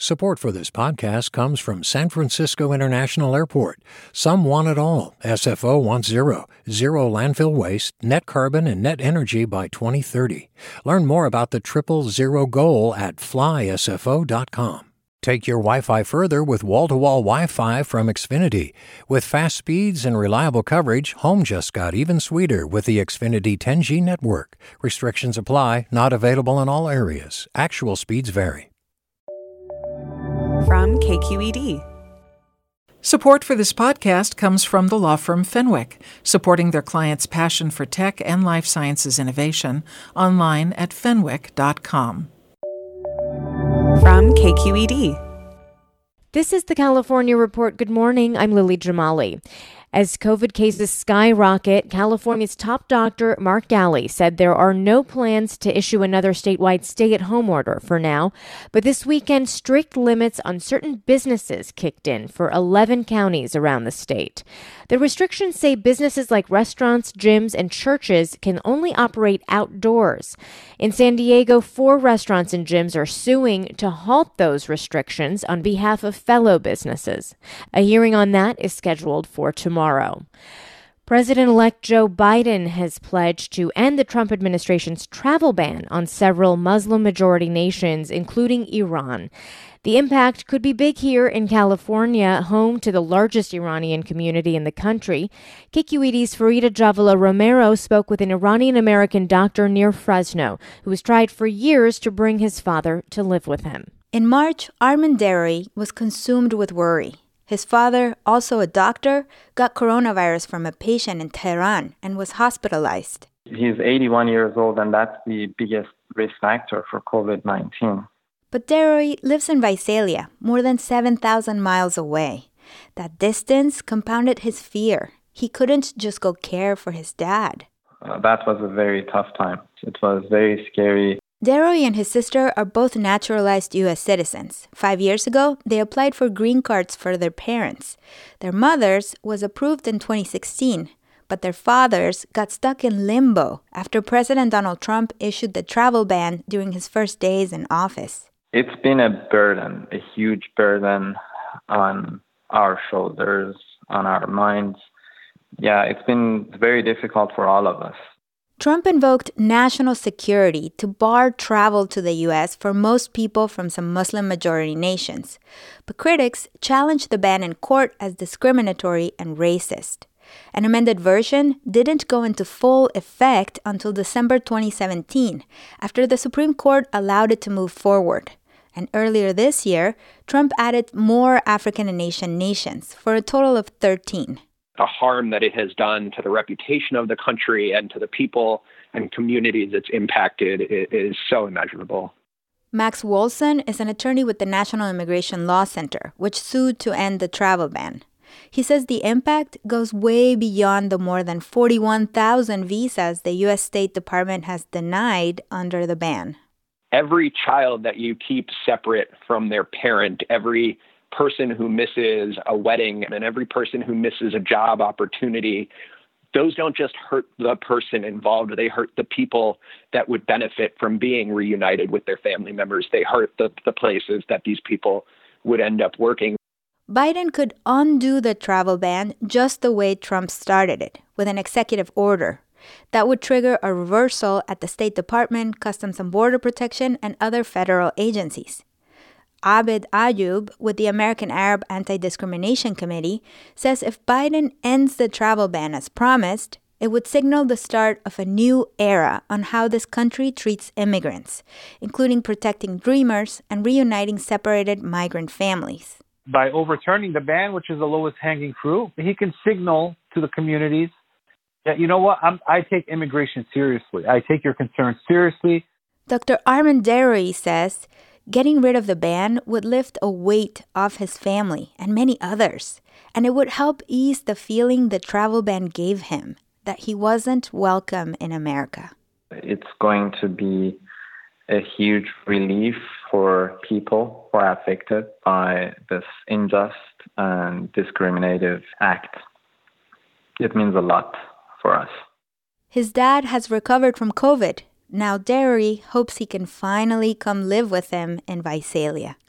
Support for this podcast comes from San Francisco International Airport. Some want it all. SFO wants zero landfill waste, net carbon, and net energy by 2030. Learn more about the 000 goal at flysfo.com. Take your Wi-Fi further with wall-to-wall Wi-Fi from Xfinity. With fast speeds and reliable coverage, home just got even sweeter with the Xfinity 10G network. Restrictions apply, not available in all areas. Actual speeds vary. From KQED. Support for this podcast comes from the law firm Fenwick, supporting their clients' passion for tech and life sciences innovation, online at fenwick.com. From KQED. This is the California Report. Good morning. I'm Lily Jamali. As COVID cases skyrocket, California's top doctor, Mark Ghaly, said there are no plans to issue another statewide stay-at-home order for now. But this weekend, strict limits on certain businesses kicked in for 11 counties around the state. The restrictions say businesses like restaurants, gyms, and churches can only operate outdoors. In San Diego, 4 restaurants and gyms are suing to halt those restrictions on behalf of fellow businesses. A hearing on that is scheduled for tomorrow. President-elect Joe Biden has pledged to end the Trump administration's travel ban on several Muslim-majority nations, including Iran. The impact could be big here in California, home to the largest Iranian community in the country. KQED's Farida Javala Romero spoke with an Iranian-American doctor near Fresno, who was tried for years to bring his father to live with him. In March, Armin Dery was consumed with worry. His father, also a doctor, got coronavirus from a patient in Tehran and was hospitalized. He's 81 years old, and that's the biggest risk factor for COVID-19. But Dery lives in Visalia, more than 7,000 miles away. That distance compounded his fear. He couldn't just go care for his dad. That was a very tough time. It was very scary. Dery and his sister are both naturalized U.S. citizens. 5 years ago, they applied for green cards for their parents. Their mother's was approved in 2016, but their father's got stuck in limbo after President Donald Trump issued the travel ban during his first days in office. It's been a burden, a huge burden on our shoulders, on our minds. Yeah, it's been very difficult for all of us. Trump invoked national security to bar travel to the U.S. for most people from some Muslim-majority nations. But critics challenged the ban in court as discriminatory and racist. An amended version didn't go into full effect until December 2017, after the Supreme Court allowed it to move forward. And earlier this year, Trump added more African and Asian nations, for a total of 13. The harm that it has done to the reputation of the country and to the people and communities it's impacted is so immeasurable. Max Wolson is an attorney with the National Immigration Law Center, which sued to end the travel ban. He says the impact goes way beyond the more than 41,000 visas the U.S. State Department has denied under the ban. Every child that you keep separate from their parent, every person who misses a wedding and every person who misses a job opportunity, those don't just hurt the person involved, they hurt the people that would benefit from being reunited with their family members. They hurt the places that these people would end up working. Biden could undo the travel ban just the way Trump started it, with an executive order. That would trigger a reversal at the State Department, Customs and Border Protection, and other federal agencies. Abed Ayoub with the American Arab Anti-Discrimination Committee says if Biden ends the travel ban as promised, it would signal the start of a new era on how this country treats immigrants, including protecting dreamers and reuniting separated migrant families. By overturning the ban, which is the lowest hanging fruit, he can signal to the communities that, you know what, I take immigration seriously. I take your concerns seriously. Dr. Armin Dery says getting rid of the ban would lift a weight off his family and many others, and it would help ease the feeling the travel ban gave him, that he wasn't welcome in America. It's going to be a huge relief for people who are affected by this unjust and discriminative act. It means a lot for us. His dad has recovered from COVID. Now Dery hopes he can finally come live with him in Visalia.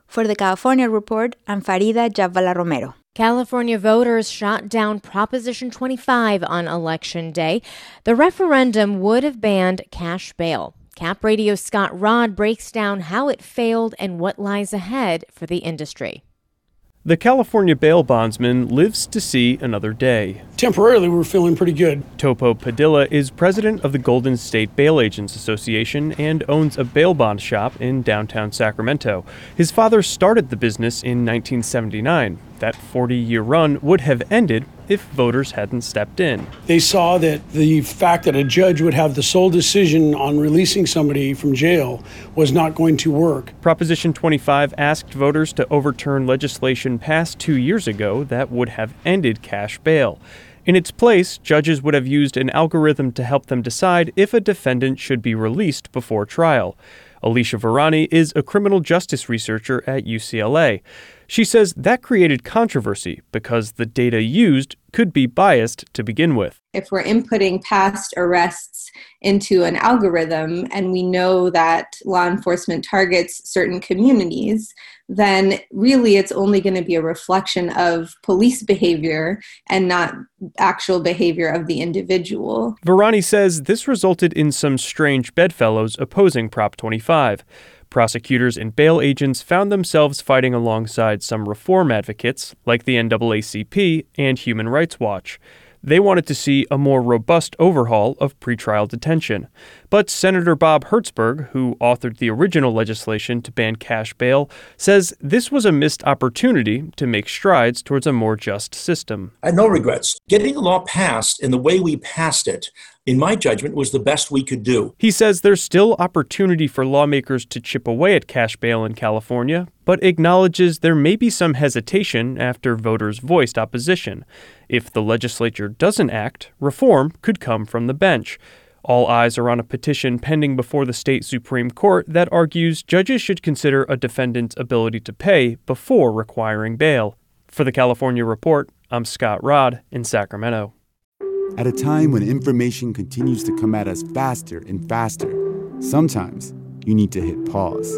For the California Report, I'm Farida Jabvala Romero. California voters shot down Proposition 25 on Election Day. The referendum would have banned cash bail. Cap Radio's Scott Rod breaks down how it failed and what lies ahead for the industry. The California bail bondsman lives to see another day. Temporarily, we're feeling pretty good. Topo Padilla is president of the Golden State Bail Agents Association and owns a bail bond shop in downtown Sacramento. His father started the business in 1979. That 40-year run would have ended if voters hadn't stepped in. They saw that the fact that a judge would have the sole decision on releasing somebody from jail was not going to work. Proposition 25 asked voters to overturn legislation passed 2 years ago that would have ended cash bail. In its place, judges would have used an algorithm to help them decide if a defendant should be released before trial. Alicia Varani is a criminal justice researcher at UCLA. She says that created controversy because the data used could be biased to begin with. If we're inputting past arrests into an algorithm and we know that law enforcement targets certain communities, then really it's only going to be a reflection of police behavior and not actual behavior of the individual. Varani says this resulted in some strange bedfellows opposing Prop 25. Prosecutors and bail agents found themselves fighting alongside some reform advocates like the NAACP and Human Rights Watch. They wanted to see a more robust overhaul of pretrial detention. But Senator Bob Hertzberg, who authored the original legislation to ban cash bail, says this was a missed opportunity to make strides towards a more just system. I had no regrets. Getting a law passed in the way we passed it, in my judgment, was the best we could do. He says there's still opportunity for lawmakers to chip away at cash bail in California, but acknowledges there may be some hesitation after voters voiced opposition. If the legislature doesn't act, reform could come from the bench. All eyes are on a petition pending before the state Supreme Court that argues judges should consider a defendant's ability to pay before requiring bail. For the California Report, I'm Scott Rod in Sacramento. At a time when information continues to come at us faster and faster, sometimes you need to hit pause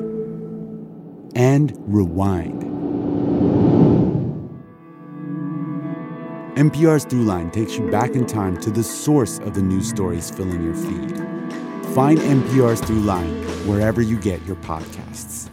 and rewind. NPR's Throughline takes you back in time to the source of the news stories filling your feed. Find NPR's Throughline wherever you get your podcasts.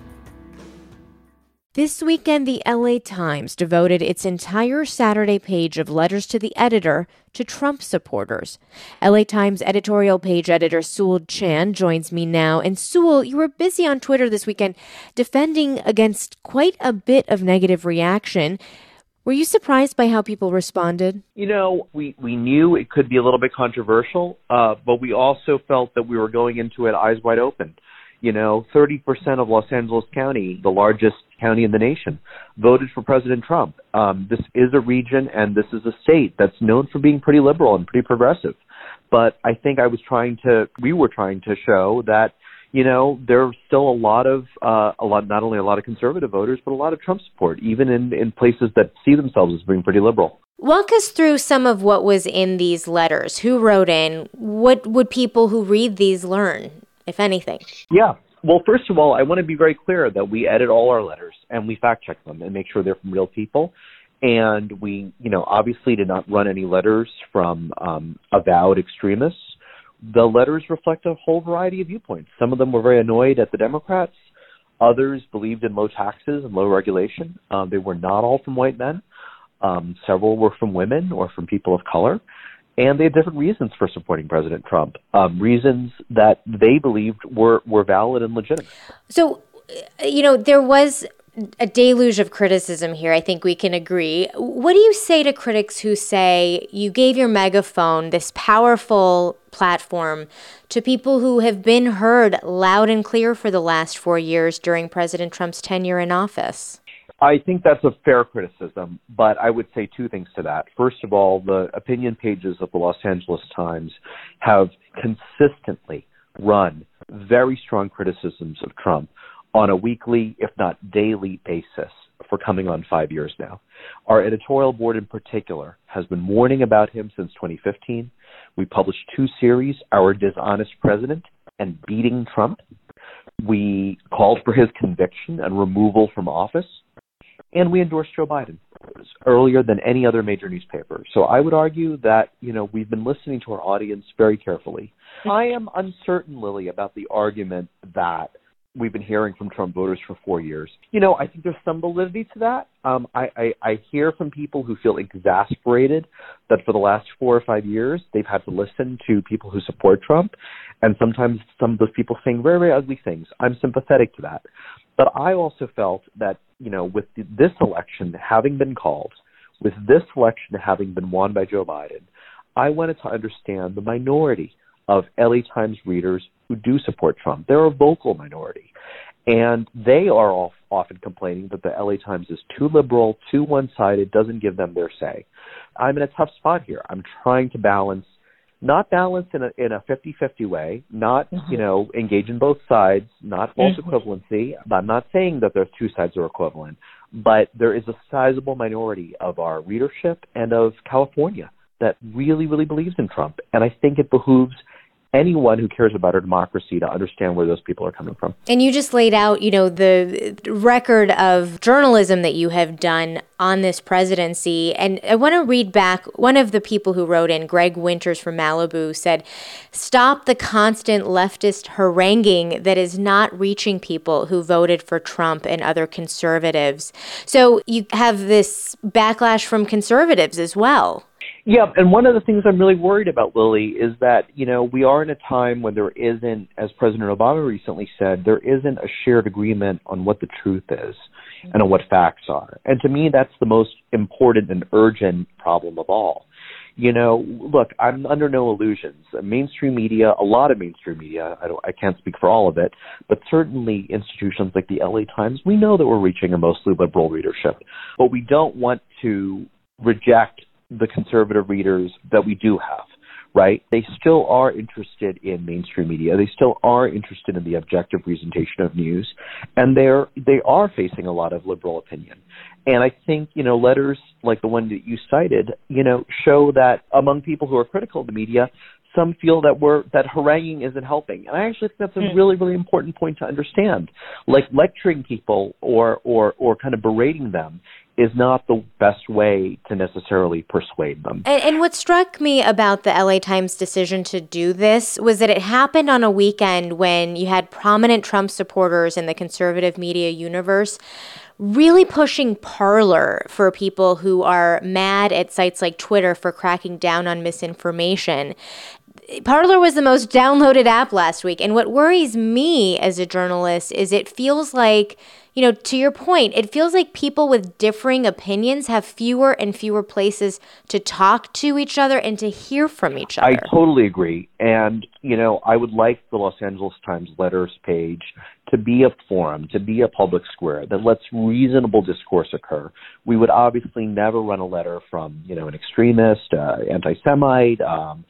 This weekend, the LA Times devoted its entire Saturday page of letters to the editor to Trump supporters. LA Times editorial page editor Sewell Chan joins me now. And Sewell, you were busy on Twitter this weekend defending against quite a bit of negative reaction. Were you surprised by how people responded? You know, we knew it could be a little bit controversial, but we also felt that we were going into it eyes wide open. You know, 30% of Los Angeles County, the largest county in the nation, voted for President Trump. This is a region and this is a state that's known for being pretty liberal and pretty progressive. But I think we were trying to show that, you know, there's still not only a lot of conservative voters, but a lot of Trump support, even in places that see themselves as being pretty liberal. Walk us through some of what was in these letters. Who wrote in? What would people who read these learn, if anything? Yeah. Well, first of all, I want to be very clear that we edit all our letters and we fact check them and make sure they're from real people. And we, you know, obviously did not run any letters from avowed extremists. The letters reflect a whole variety of viewpoints. Some of them were very annoyed at the Democrats. Others believed in low taxes and low regulation. They were not all from white men. Several were from women or from people of color. And they had different reasons for supporting President Trump, reasons that they believed were valid and legitimate. So, you know, there was a deluge of criticism here. I think we can agree. What do you say to critics who say you gave your megaphone, this powerful platform, to people who have been heard loud and clear for the last 4 years during President Trump's tenure in office? I think that's a fair criticism, but I would say two things to that. First of all, the opinion pages of the Los Angeles Times have consistently run very strong criticisms of Trump on a weekly, if not daily basis for coming on 5 years now. Our editorial board in particular has been warning about him since 2015. We published 2 series, Our Dishonest President and Beating Trump. We called for his conviction and removal from office, and we endorsed Joe Biden earlier than any other major newspaper. So I would argue that, we've been listening to our audience very carefully. I am uncertain, Lily, about the argument that we've been hearing from Trump voters for 4 years. I think there's some validity to that. I hear from people who feel exasperated that for the last 4 or 5 years, they've had to listen to people who support Trump. And sometimes some of those people saying very, very ugly things. I'm sympathetic to that. But I also felt that, with this election having been called, with this election having been won by Joe Biden, I wanted to understand the minority of LA Times readers who do support Trump. They're a vocal minority. And they are often complaining that the LA Times is too liberal, too one-sided, doesn't give them their say. I'm in a tough spot here. I'm trying to not balance in a 50-50 way, not, engage in both sides, not false equivalency. I'm not saying that there's two sides are equivalent, but there is a sizable minority of our readership and of California that really, really believes in Trump. And I think it behooves anyone who cares about our democracy to understand where those people are coming from. And you just laid out, the record of journalism that you have done on this presidency. And I want to read back one of the people who wrote in, Greg Winters from Malibu, said, "Stop the constant leftist haranguing that is not reaching people who voted for Trump and other conservatives." So you have this backlash from conservatives as well. Yeah, and one of the things I'm really worried about, Lily, is that, we are in a time when there isn't, as President Obama recently said, there isn't a shared agreement on what the truth is and on what facts are. And to me, that's the most important and urgent problem of all. Look, I'm under no illusions. Mainstream media, a lot of mainstream media, I can't speak for all of it, but certainly institutions like the LA Times, we know that we're reaching a mostly liberal readership. But we don't want to reject the conservative readers that we do have, right? They still are interested in mainstream media. They still are interested in the objective presentation of news, and they are facing a lot of liberal opinion. And I think, letters like the one that you cited, show that among people who are critical of the media, some feel that haranguing isn't helping. And I actually think that's a really, really important point to understand. Like lecturing people or kind of berating them is not the best way to necessarily persuade them. And what struck me about the LA Times decision to do this was that it happened on a weekend when you had prominent Trump supporters in the conservative media universe really pushing Parler for people who are mad at sites like Twitter for cracking down on misinformation. Parler was the most downloaded app last week. And what worries me as a journalist is it feels like, to your point, it feels like people with differing opinions have fewer and fewer places to talk to each other and to hear from each other. I totally agree. And, I would like the Los Angeles Times letters page to be a forum, to be a public square that lets reasonable discourse occur. We would obviously never run a letter from, an extremist, anti-Semite,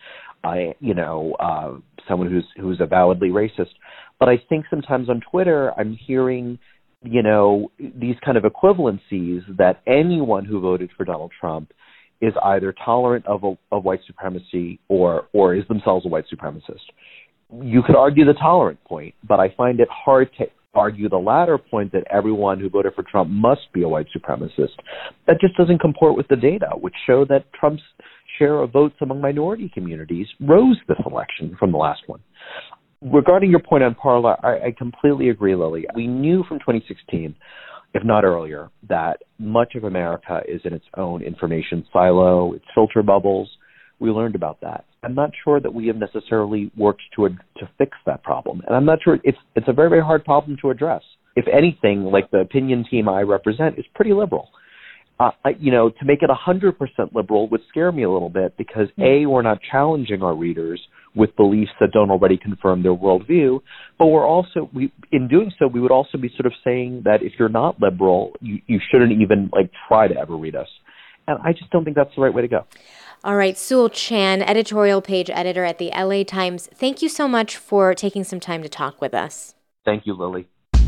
someone who's avowedly racist. But I think sometimes on Twitter, I'm hearing, these kind of equivalencies that anyone who voted for Donald Trump is either tolerant of white supremacy or is themselves a white supremacist. You could argue the tolerant point, but I find it hard to argue the latter point that everyone who voted for Trump must be a white supremacist. That just doesn't comport with the data, which show that Trump's share of votes among minority communities rose this election from the last one. Regarding your point on Parler, I completely agree, Lily. We knew from 2016, if not earlier, that much of America is in its own information silo, its filter bubbles. We learned about that. I'm not sure that we have necessarily worked to fix that problem. And I'm not sure it's a very, very hard problem to address. If anything, like the opinion team I represent is pretty liberal. To make it 100% liberal would scare me a little bit because A, we're not challenging our readers with beliefs that don't already confirm their worldview, but in doing so, we would also be sort of saying that if you're not liberal, you shouldn't even try to ever read us. And I just don't think that's the right way to go. All right, Sewell Chan, editorial page editor at the LA Times. Thank you so much for taking some time to talk with us. Thank you, Lily.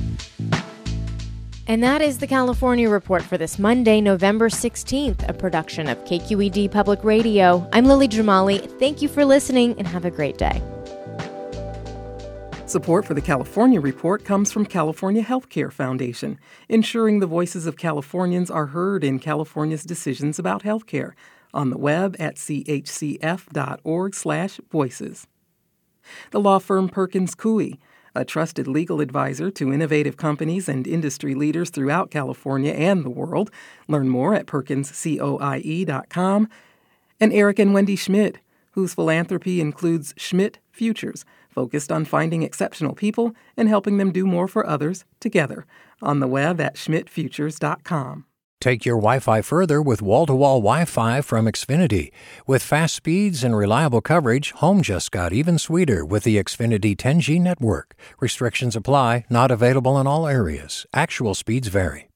And that is the California Report for this Monday, November 16th, a production of KQED Public Radio. I'm Lily Jamali. Thank you for listening and have a great day. Support for the California Report comes from California Healthcare Foundation, ensuring the voices of Californians are heard in California's decisions about healthcare. On the web at chcf.org/voices. The law firm Perkins Coie, a trusted legal advisor to innovative companies and industry leaders throughout California and the world. Learn more at perkinscoie.com. And Eric and Wendy Schmidt, whose philanthropy includes Schmidt Futures, focused on finding exceptional people and helping them do more for others together. On the web at schmidtfutures.com. Take your Wi-Fi further with wall-to-wall Wi-Fi from Xfinity. With fast speeds and reliable coverage, home just got even sweeter with the Xfinity 10G network. Restrictions apply, not available in all areas. Actual speeds vary.